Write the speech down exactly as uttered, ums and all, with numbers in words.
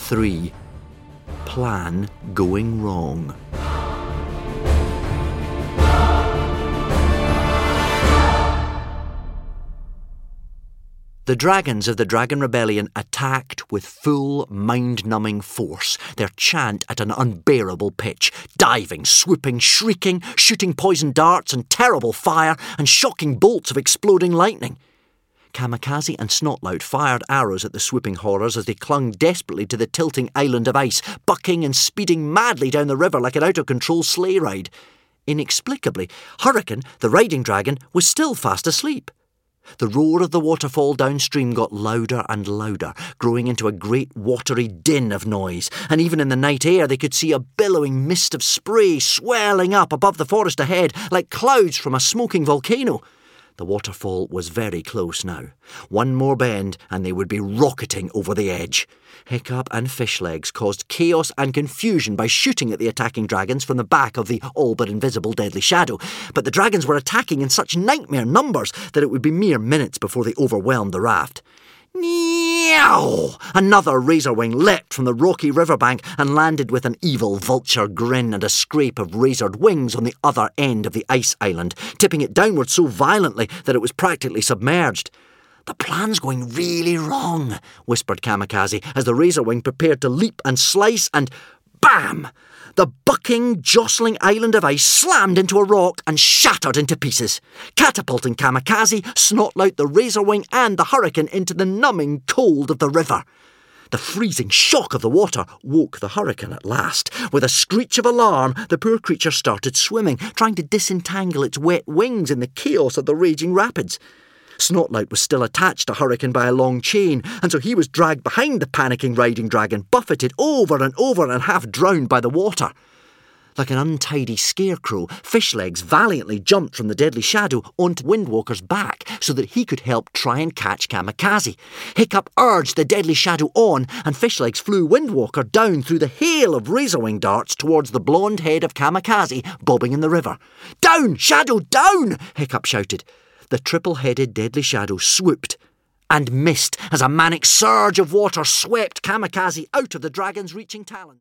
three. Plan going wrong. The dragons of the Dragon Rebellion attacked with full, mind-numbing force, their chant at an unbearable pitch, diving, swooping, shrieking, shooting poison darts and terrible fire and shocking bolts of exploding lightning. Kamikaze and Snotlout fired arrows at the swooping horrors as they clung desperately to the tilting island of ice, bucking and speeding madly down the river like an out-of-control sleigh ride. Inexplicably, Hurricane, the riding dragon, was still fast asleep. The roar of the waterfall downstream got louder and louder, growing into a great watery din of noise, and even in the night air they could see a billowing mist of spray swelling up above the forest ahead like clouds from a smoking volcano. The waterfall was very close now. One more bend and they would be rocketing over the edge. Hiccup and Fishlegs caused chaos and confusion by shooting at the attacking dragons from the back of the all but invisible Deadly Shadow, but the dragons were attacking in such nightmare numbers that it would be mere minutes before they overwhelmed the raft. Meow! Another Razorwing leapt from the rocky riverbank and landed with an evil vulture grin and a scrape of razored wings on the other end of the ice island, tipping it downward so violently that it was practically submerged. "The plan's going really wrong," whispered Kamikaze as the Razorwing prepared to leap and slice, and bam! The bucking, jostling island of ice slammed into a rock and shattered into pieces, catapulting Kamikaze, Snotlout, the Razorwing and the Hurricane into the numbing cold of the river. The freezing shock of the water woke the Hurricane at last. With a screech of alarm, the poor creature started swimming, trying to disentangle its wet wings in the chaos of the raging rapids. Snotlout was still attached to Hurricane by a long chain, and so he was dragged behind the panicking riding dragon, buffeted over and over and half drowned by the water. Like an untidy scarecrow, Fishlegs valiantly jumped from the Deadly Shadow onto Windwalker's back so that he could help try and catch Kamikaze. Hiccup urged the Deadly Shadow on, and Fishlegs flew Windwalker down through the hail of Razorwing darts towards the blonde head of Kamikaze bobbing in the river. "Down, Shadow, down!" Hiccup shouted. The triple-headed Deadly Shadow swooped and missed as a manic surge of water swept Kamikaze out of the dragon's reaching talons.